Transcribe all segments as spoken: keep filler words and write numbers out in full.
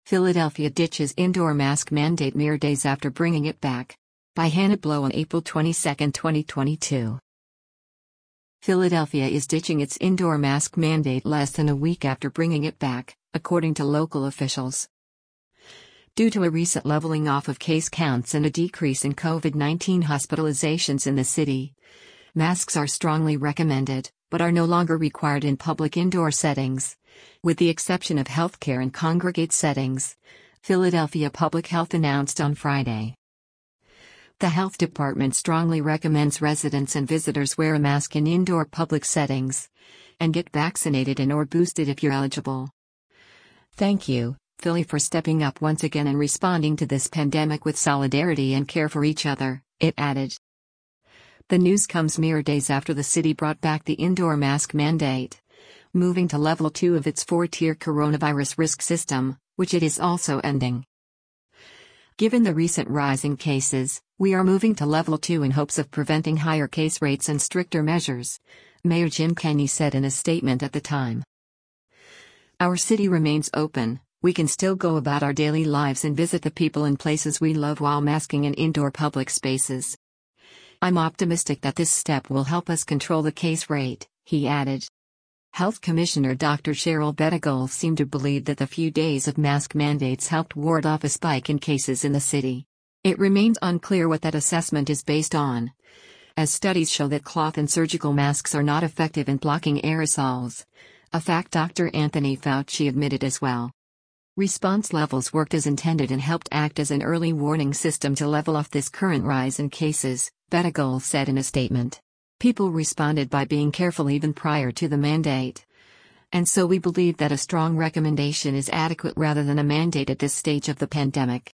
Philadelphia ditches indoor mask mandate mere days after bringing it back. By Hannah Blow on April twenty-second, twenty twenty-two. Philadelphia is ditching its indoor mask mandate less than a week after bringing it back, according to local officials. Due to a recent leveling off of case counts and a decrease in COVID nineteen hospitalizations in the city, masks are strongly recommended, but are no longer required in public indoor settings. With the exception of healthcare and congregate settings, Philadelphia Public Health announced on Friday. The health department strongly recommends residents and visitors wear a mask in indoor public settings and get vaccinated and or boosted if you're eligible. Thank you, Philly, for stepping up once again and responding to this pandemic with solidarity and care for each other, it added. The news comes mere days after the city brought back the indoor mask mandate, moving to level two of its four-tier coronavirus risk system, which it is also ending. Given the recent rise in cases, we are moving to level two in hopes of preventing higher case rates and stricter measures, Mayor Jim Kenney said in a statement at the time. Our city remains open, we can still go about our daily lives and visit the people and places we love while masking in indoor public spaces. I'm optimistic that this step will help us control the case rate, he added. Health Commissioner Doctor Cheryl Bettigal seemed to believe that the few days of mask mandates helped ward off a spike in cases in the city. It remains unclear what that assessment is based on, as studies show that cloth and surgical masks are not effective in blocking aerosols, a fact Doctor Anthony Fauci admitted as well. Response levels worked as intended and helped act as an early warning system to level off this current rise in cases, Bettigal said in a statement. People responded by being careful even prior to the mandate. And so we believe that a strong recommendation is adequate rather than a mandate at this stage of the pandemic.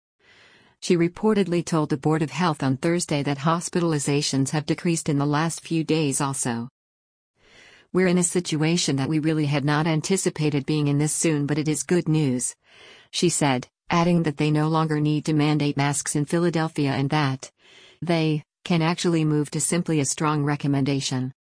She reportedly told the Board of Health on Thursday that hospitalizations have decreased in the last few days also. We're in a situation that we really had not anticipated being in this soon, but it is good news, she said, adding that they no longer need to mandate masks in Philadelphia and that they can actually move to simply a strong recommendation.